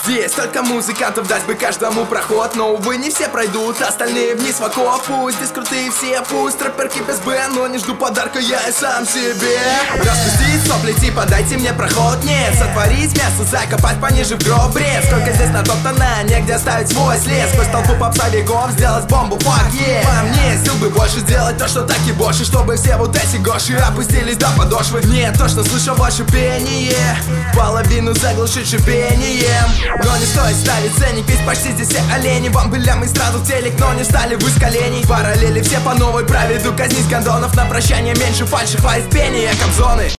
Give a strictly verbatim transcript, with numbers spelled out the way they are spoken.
Здесь только музыкантов, дать бы каждому проход. Но, увы, не все пройдут, остальные вниз в окоп. Пусть здесь крутые все, пусть рэперки без Б, но не жду подарка я и сам себе. Распустить сопли типа дайте мне проход. Нет, сотворить мясо, закопать пониже в гроб. Бред, сколько здесь натоптано, негде оставить свой след. Сквозь толпу попса веков сделать бомбу, fuck yeah. По мне, сил бы больше делать то, что так и больше. Чтобы все вот эти гоши опустились до подошвы. Нет, точно слышу ваше пение, половину заглушить шипением. Но не стоит ставить ценник, ведь почти здесь все олени. Вам были мы сразу в телек, но не встали вы с коленей. Параллели все по новой проведу, казнить гондонов. На прощание меньше фальши, хватит пения, кобзоны.